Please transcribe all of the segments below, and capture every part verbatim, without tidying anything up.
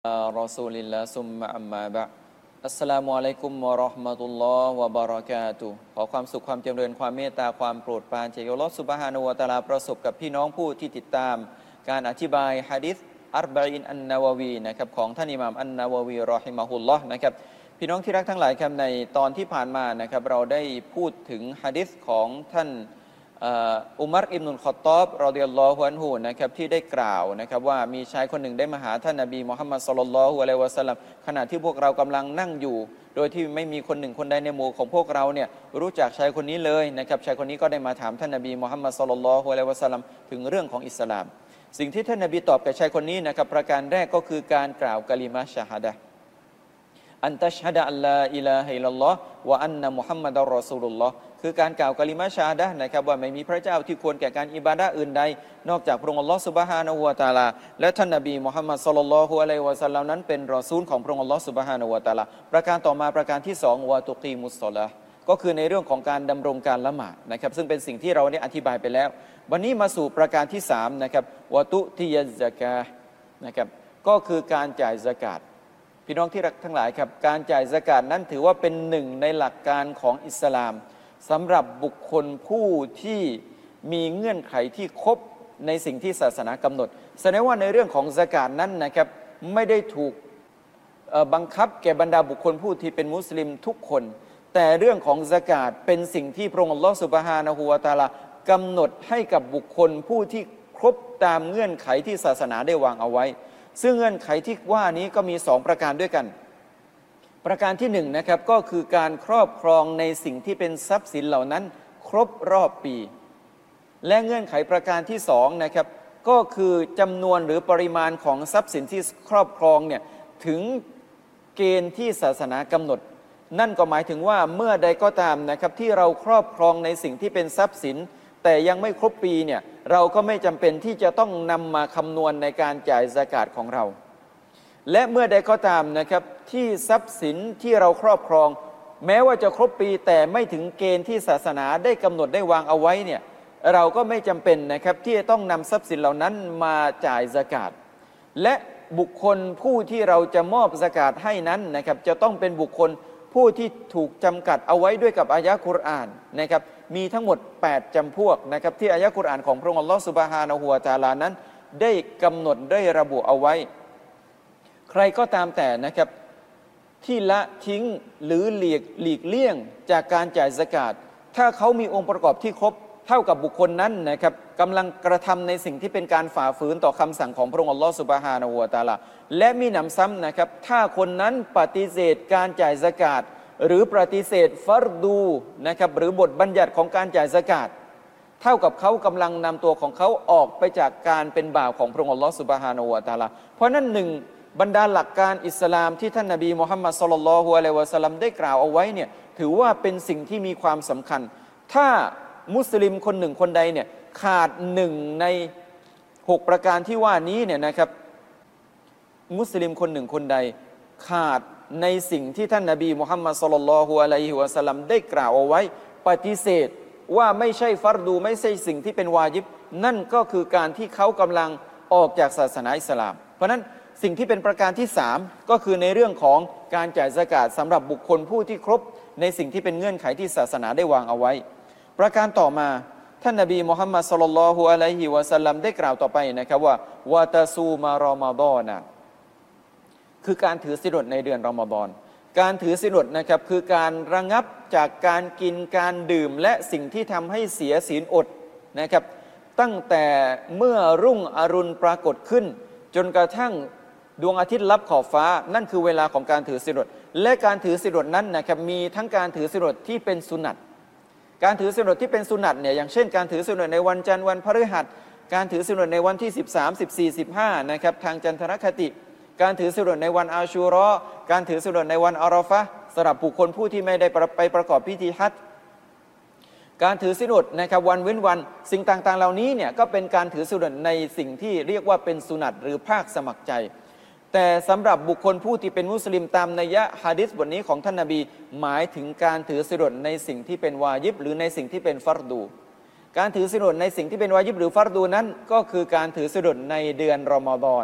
รอซูลิลลาซุมมะอัมมาบะอัสสลามุอะลัยกุมวะเราะห์มะตุลลอฮ์วะบะเราะกาตุฮ์ขอความสุขความเจริญความเมตตาความโปรดปรานจากอัลเลาะห์ซุบฮานะฮูวะตะอาลาประสบกับพี่น้องผู้ที่ติดตามการอธิบายหะดีษอัรบะอีนอันนะวะวีนะครับของท่านอิหม่ามอันนะวะวีรอฮิมะฮุลลอฮ์นะครับพี่น้องที่รักทั้งหลายครับในตอนที่ผ่านมานะครับเราได้พูดถึงหะดีษของท่านอุมัรอิบนุล ค็อฏฏอบรอฎิยัลลอฮุอันฮุนะครับที่ได้กล่าวนะครับว่ามีชายคนหนึ่งได้มาหาท่านนบีมุฮัมมัดศ็อลลัลลอฮุอะลัยฮิวะซัลลัมขณะที่พวกเรากำลังนั่งอยู่โดยที่ไม่มีคนหนึ่งคนใดในหมู่ของพวกเราเนี่ยรู้จักชายคนนี้เลยนะครับชายคนนี้ก็ได้มาถามท่านนบีมุฮัมมัดศ็อลลัลลอฮุอะลัยฮิวะซัลลัมถึงเรื่องของอิสลามสิ่งที่ท่านนบีตอบแก่ชายคนนี้นะครับประการแรกก็คือการกล่าวกะลิมะชะฮาดะห์อันตัชฮะดะอัลลาอิลาฮะอิลลัลลอฮ์วะอันนะมุฮัมมัดอัรรอซูลุลลอฮ์คือการกล่าวกะลิมะชะฮาดะห์นะครับว่าไม่มีพระเจ้าที่ควรแก่การอิบาดะห์อื่นใดนอกจากพระองค์อัลลอฮ์ซุบฮานะฮูวะตะอาลาและท่านนบีมุฮัมมัดศ็อลลัลลอฮุอะลัยฮิวะซัลลัมนั้นเป็นรอซูลของพระองค์อัลลอฮ์ซุบฮานะฮูวะตะอาลาประการต่อมาประการที่สองวะตุกีมุศศอลาห์ก็คือในเรื่องของการดำรงการละหมาดนะครับซึ่งเป็นสิ่งที่เราได้อธิบายไปแล้ววันนี้มาสู่ประการที่สามนะครับวะตุติยัซซะกาฮ์นะครับก็คือการจ่ายซะกาตพี่น้องที่รักทั้งหลายครับการจ่ายซะกาตนั้นถือว่าเป็นหนึ่งในหลักการของอิสลามสำหรับบุคคลผู้ที่มีเงื่อนไขที่ครบในสิ่งที่ศาสนากำหนดแสดงว่าในเรื่องของซะกาตนั้นนะครับไม่ได้ถูกบังคับแก่บรรดาบุคคลผู้ที่เป็นมุสลิมทุกคนแต่เรื่องของซะกาตเป็นสิ่งที่พระองค์อัลลอฮฺซุบฮานะฮูวะตะอาลากำหนดให้กับบุคคลผู้ที่ครบตามเงื่อนไขที่ศาสนาได้วางเอาไว้ซึ่งเงื่อนไขที่ว่านี้ก็มีสองประการด้วยกันประการที่หนึ่งนะครับก็คือการครอบครองในสิ่งที่เป็นทรัพย์สินเหล่านั้นครบรอบปีและเงื่อนไขประการที่สองนะครับก็คือจำนวนหรือปริมาณของทรัพย์สินที่ครอบครองเนี่ยถึงเกณฑ์ที่ศาสนากำหนดนั่นก็หมายถึงว่าเมื่อใดก็ตามนะครับที่เราครอบครองในสิ่งที่เป็นทรัพย์สินแต่ยังไม่ครบปีเนี่ยเราก็ไม่จำเป็นที่จะต้องนำมาคำนวณในการจ่ายซะกาตของเราและเมื่อใดก็ตามนะครับที่ทรัพย์สินที่เราครอบครองแม้ว่าจะครบปีแต่ไม่ถึงเกณฑ์ที่ศาสนาได้กำหนดได้วางเอาไว้เนี่ยเราก็ไม่จำเป็นนะครับที่จะต้องนำทรัพย์สินเหล่านั้นมาจ่ายซะกาตและบุคคลผู้ที่เราจะมอบซะกาตให้นั้นนะครับจะต้องเป็นบุคคลผู้ที่ถูกจำกัดเอาไว้ด้วยกับอายะกุรอานนะครับมีทั้งหมดแปดจำพวกนะครับที่อายะกุรอานของพระองค์อัลลอฮฺซุบฮานะฮูวะตะอาลานั้นได้กำหนดได้ระบุเอาไว้ใครก็ตามแต่นะครับที่ละทิ้งหรือหลีกหลีกเลี่ยงจากการจ่ายซะกาตถ้าเขามีองค์ประกอบที่ครบเท่ากับบุคคลนั้นนะครับกำลังกระทำในสิ่งที่เป็นการฝ่าฝืนต่อคำสั่งของพระองค์อัลลอฮฺซุบฮานะฮูวะตะอาลาและมีหนำซ้ำนะครับถ้าคนนั้นปฏิเสธการจ่ายซะกาตหรือปฏิเสธฟัรดูนะครับหรือบทบัญญัติของการจ่ายซะกาตเท่ากับเขากำลังนำตัวของเขาออกไปจากการเป็นบ่าวของพระองค์อัลลอฮฺซุบฮานะฮูวะตะอาลาเพราะนั้นหนึ่งบรรดาหลักการอิสลามที่ท่านนบีมุฮัมมัดศ็อลลัลลอฮุอะลัยฮิวะซัลลัมได้กล่าวเอาไว้เนี่ยถือว่าเป็นสิ่งที่มีความสำคัญถ้ามุสลิมคนหนึ่งคนใดเนี่ยขาดหนึ่งในหกประการที่ว่านี้เนี่ยนะครับมุสลิมคนหนึ่งคนใดขาดในสิ่งที่ท่านนบีมุฮัมมัดศ็อลลัลลอฮุอะลัยฮิวะซัลลัมได้กล่าวเอาไว้ปฏิเสธว่าไม่ใช่ฟัรดูไม่ใช่สิ่งที่เป็นวาญิบนั่นก็คือการที่เขากำลังออกจากศาสนาอิสลามเพราะนั้นสิ่งที่เป็นประการที่สามก็คือในเรื่องของการจ่ายซะกาตสำหรับบุคคลผู้ที่ครบในสิ่งที่เป็นเงื่อนไขที่ศาสนาได้วางเอาไว้ประการต่อมาท่านนบีมุฮัมมัดศ็อลลัลลอฮุอะลัยฮิวะซัลลัมได้กล่าวต่อไปนะครับว่าวะตะซูมารอมฎอนะคือการถือศีลอดในเดือนรอมฎอนการถือศีลอดนะครับคือการระงับจากการกินการดื่มและสิ่งที่ทำให้เสียศีลอดนะครับตั้งแต่เมื่อรุ่งอรุณปรากฏขึ้นจนกระทั่งดวงอาทิตย์ลับขอบฟ้านั่นคือเวลาของการถือศีลอดและการถือศีลอดนั้นนะครับมีทั้งการถือศีลอดที่เป็นสุนัตการถือศีลอดที่เป็นสุนัตเนี่ยอย่างเช่นการถือศีลอดในวันจันทร์วันพฤหัสการถือศีลอดในวันที่สิบสาม สิบสี่ สิบห้านะครับทางจันทรคติการถือศีลอดในวันอาชูเราะห์การถือศีลอดในวันอาราฟะห์สำหรับบุคคลผู้ที่ไม่ได้ไปประกอบพิธีฮัจญ์การถือศีลอดนะครับวันเว้นวันสิ่งต่างๆเหล่านี้เนี่ยก็เป็นการถือศีลอดในสิ่งที่เรียกว่าเป็นสุนัตหรือภาคสมัครใจแต่สำหรับบุคคลผู้ที่เป็นมุสลิมตามนัยยะหะดีษบทนี้ของท่านนบีหมายถึงการถือศีลอดในสิ่งที่เป็นวาญิบหรือในสิ่งที่เป็นฟัรดูการถือศีลอดในสิ่งที่เป็นวาญิบหรือฟัรดูนั้นก็คือการถือศีลอดในเดือนรอมฎอน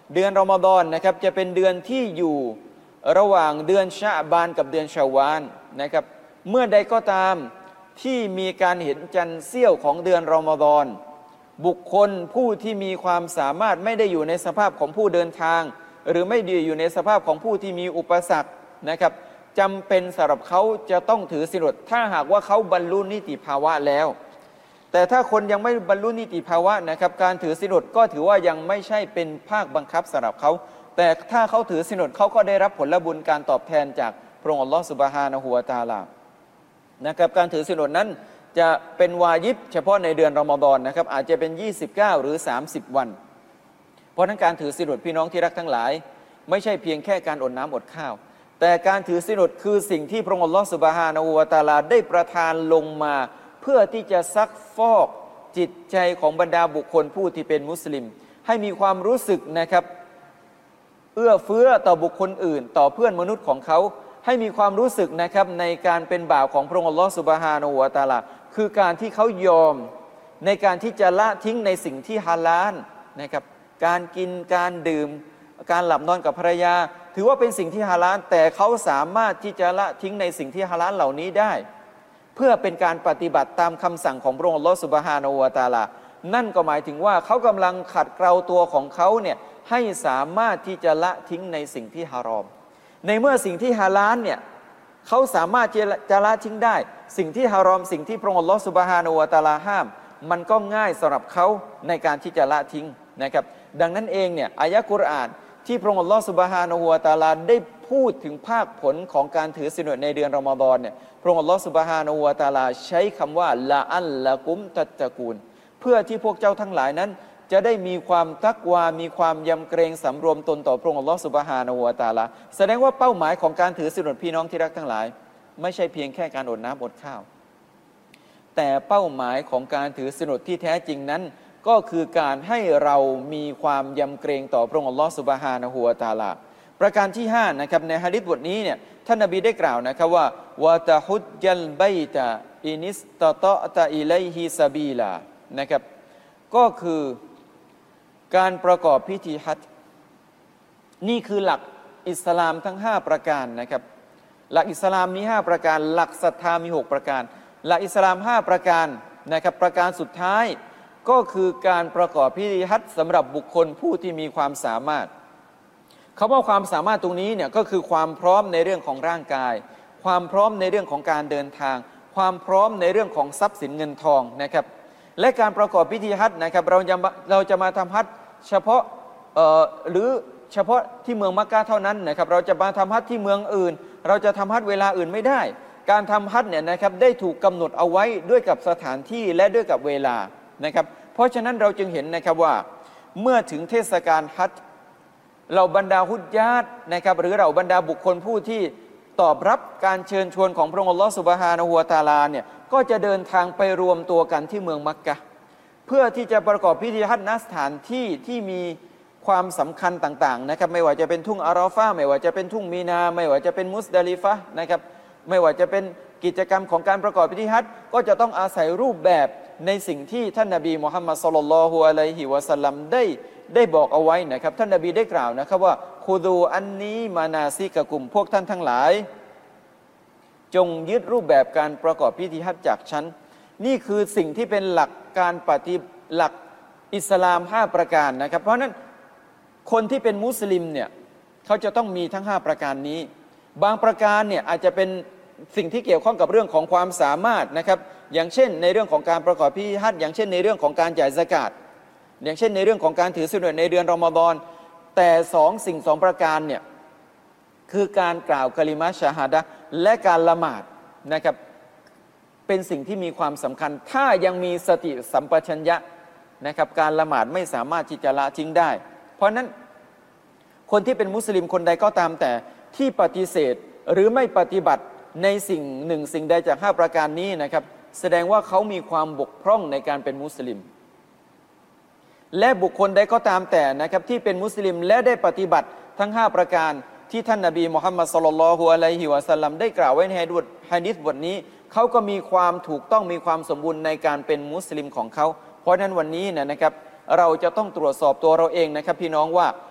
เดือนรอมฎอนนะครับจะเป็นเดือนที่อยู่ระหว่างเดือนชะบานกับเดือนชาวาลนะครับเมื่อใดก็ตามที่มีการเห็นจันทร์เสี้ยวของเดือนรอมฎอนบุคคลผู้ที่มีความสามารถไม่ได้อยู่ในสภาพของผู้เดินทางหรือไม่ได้อยู่ในสภาพของผู้ที่มีอุปสรรคนะครับจำเป็นสำหรับเขาจะต้องถือศีลอดถ้าหากว่าเขาบรรลุนิติภาวะแล้วแต่ถ้าคนยังไม่บรรลุนิติภาวะนะครับการถือศีลอดก็ถือว่ายังไม่ใช่เป็นภาคบังคับสำหรับเขาแต่ถ้าเขาถือศีลอดเขาก็ได้รับผลบุญการตอบแทนจากพระองค์อัลลอฮฺซุบฮานะฮูวะตะอาลานะครับการถือศีลอดนั้นจะเป็นวาญิบเฉพาะในเดือนรอมฎอนนะครับอาจจะเป็นยี่สิบเก้าหรือสามสิบวันเพราะนั้นการถือศีลอดพี่น้องที่รักทั้งหลายไม่ใช่เพียงแค่การอดน้ำอดข้าวแต่การถือศีลอดคือสิ่งที่พระองค์อัลลอฮฺซุบฮานะฮูวะตะอาลาได้ประทานลงมาเพื่อที่จะซักฟอกจิตใจของบรรดาบุคคลผู้ที่เป็นมุสลิมให้มีความรู้สึกนะครับเอื้อเฟื้อต่อบุคคลอื่นต่อเพื่อนมนุษย์ของเขาให้มีความรู้สึกนะครับในการเป็นบ่าวของพระองค์อัลลอฮฺซุบฮานะฮูวะตะอาลาคือการที่เขายอมในการที่จะละทิ้งในสิ่งที่ฮาลาลนะครับการกินการดื่มการหลับนอนกับภรรยาถือว่าเป็นสิ่งที่ฮาลาลแต่เขาสามารถที่จะละทิ้งในสิ่งที่ฮาลาลเหล่านี้ได้เพื่อเป็นการปฏิบัติตามคำสั่งของพระองค์อัลลอฮฺซุบฮานะฮูวะตะอาลานั่นก็หมายถึงว่าเขากำลังขัดเกลาตัวของเขาเนี่ยให้สามารถที่จะละทิ้งในสิ่งที่ฮารอมในเมื่อสิ่งที่ฮาลาลเนี่ยเขาสามารถจะละทิ้งได้สิ่งที่ฮารอมสิ่งที่พระองค์อัลลอฮฺซุบฮานะฮูวะตะอาลาห้ามมันก็ง่ายสำหรับเขาในการที่จะละทิ้งนะครับดังนั้นเองเนี่ยอายะกุรอานที่พระองค์อัลลอฮฺซุบฮานะฮูวะตะอาลาได้พูดถึงภาคผลของการถือศีลอดในเดือนรอมฎอนเนี่ยพระองค์อัลลอฮฺซุบฮานะฮูวะตะอาลาใช้คำว่าละอัลละกุมตัตตะกูลเพื่อที่พวกเจ้าทั้งหลายนั้นจะได้มีความตักวามีความยำเกรงสำรวมตนต่อพระองค์อัลลอฮฺซุบฮานะฮูวะตะอาลาแสดงว่าเป้าหมายของการถือศีลอดพี่น้องที่รักทั้งหลายไม่ใช่เพียงแค่การอดน้ำอดข้าวแต่เป้าหมายของการถือศีลอดที่แท้จริงนั้นก็คือการให้เรามีความยำเกรงต่อพระองค์อัลลอฮฺซุบฮานะฮูวะตะอาลาประการที่ห้านะครับในหะดีษบทนี้เนี่ยท่านนบีได้กล่าวนะครับว่าวะตะฮุจญัลบัยตะอินิสตะตะตะอิลัยฮิซะบีลานะครับก็คือการประกอบพิธีฮัจญ์นี่คือหลักอิสลามทั้งห้าประการนะครับหลักอิสลามมีห้าประการหลักศรัทธามีหกประการหลักอิสลามห้าประการนะครับประการสุดท้ายก็คือการประกอบพิธีฮัจญ์สำหรับบุคคลผู้ที่มีความสามารถคำว่าความสามารถตรงนี้เนี่ยก็คือความพร้อมในเรื่องของร่างกายความพร้อมในเรื่องของการเดินทางความพร้อมในเรื่องของทรัพย์สินเงินทองนะครับและการประกอบพิธีฮัจญ์นะครับเราจะเราจะมาทำฮัจญ์เฉพาะเอ่อหรือเฉพาะที่เมืองมักกะฮ์เท่านั้นนะครับเราจะมาทำฮัจญ์ที่เมืองอื่นเราจะทำฮัจญ์เวลาอื่นไม่ได้การทำฮัจญ์เนี่ยนะครับได้ถูกกำหนดเอาไว้ด้วยกับสถานที่และด้วยกับเวลานะครับเพราะฉะนั้นเราจึงเห็นนะครับว่าเมื่อถึงเทศกาลฮัจญ์เราบรรดาฮุจญาตนะครับหรือเราบรรดาบุคคลผู้ที่ตอบรับการเชิญชวนของพระองค์อัลลอฮฺซุบฮานะฮูวะตะอาลาเนี่ยก็จะเดินทางไปรวมตัวกันที่เมืองมักกะฮ์เพื่อที่จะประกอบพิธีฮัจญ์ณสถานที่ที่มีความสำคัญต่างๆนะครับไม่ว่าจะเป็นทุ่งอาราฟะห์ไม่ว่าจะเป็นทุ่งมีนาไม่ว่าจะเป็นมุสดาลิฟะห์นะครับไม่ว่าจะเป็นกิจกรรมของการประกอบพิธีฮัจญ์ก็จะต้องอาศัยรูปแบบในสิ่งที่ท่านนบีมุฮัมมัดศ็อลลัลลอฮุอะลัยฮิวะซัลลัมได้ได้บอกเอาไว้นะครับท่านนบีได้กล่าวนะครับว่าคุดูอันนี้มานาซิกะกุมพวกท่านทั้งหลายจงยึดรูปแบบการประกอบพิธีฮัจญ์จากฉันนี่คือสิ่งที่เป็นหลักการปฏิหลักอิสลามห้าประการนะครับเพราะนั้นคนที่เป็นมุสลิมเนี่ยเขาจะต้องมีทั้งห้าประการนี้บางประการเนี่ยอาจจะเป็นสิ่งที่เกี่ยวข้องกับเรื่องของความสามารถนะครับอย่างเช่นในเรื่องของการประกอบพิธีฮัจญ์อย่างเช่นในเรื่องของการจ่ายซะกาตอย่างเช่นในเรื่องของการถือศีลอดในเดือนรอมฎอนแต่สองสิ่งสองประการเนี่ยคือการกล่าวกะลิมะฮ์ชะฮาดะห์และการละหมาดนะครับเป็นสิ่งที่มีความสำคัญถ้ายังมีสติสัมปชัญญะนะครับการละหมาดไม่สามารถที่จะละทิ้งได้เพราะนั้นคนที่เป็นมุสลิมคนใดก็ตามแต่ที่ปฏิเสธหรือไม่ปฏิบัติในสิ่งหนึ่งสิ่งใดจากห้าประการนี้นะครับแสดงว่าเขามีความบกพร่องในการเป็นมุสลิมและบุคคลใดก็ตามแต่นะครับที่เป็นมุสลิมและได้ปฏิบัติทั้งห้าประการที่ท่านนบีมุฮัมมัดศ็อลลัลลอฮุอะลัยฮิวะซัลลัมได้กล่าวไว้ในหะดีษบทนี้เขาก็มีความถูกต้องมีความสมบูรณ์ในการเป็นมุสลิมของเขาเพราะนั้นวันนี้นะครับเราจะต้องตรวจสอบตัวเราเองนะครับพี่น้องว่า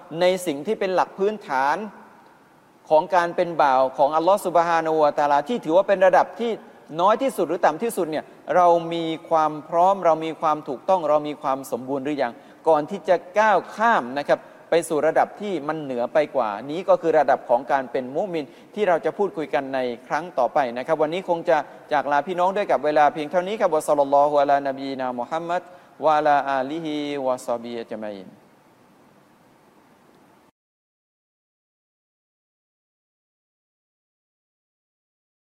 ในสิ่งที่เป็นหลักพื้นฐานของการเป็นบ่าวของอัลลอฮฺซุบฮานะฮูวะตะอาลาที่ถือว่าเป็นระดับที่น้อยที่สุดหรือต่ำที่สุดเนี่ยเรามีความพร้อมเรามีความถูกต้องเรามีความสมบูรณ์หรือยังก่อนที่จะก้าวข้ามนะครับไปสู่ระดับที่มันเหนือไปกว่านี้ก็คือระดับของการเป็นมุมินที่เราจะพูดคุยกันในครั้งต่อไปนะครับวันนี้คงจะจากลาพี่น้องด้วยกับเวลาเพียงเท่านี้ครับวะศ็อลลัลลอฮุอะลานบีนามุฮัมมัดวะอะลาอาลิฮิวะศอฮบิฮิอัจมัยน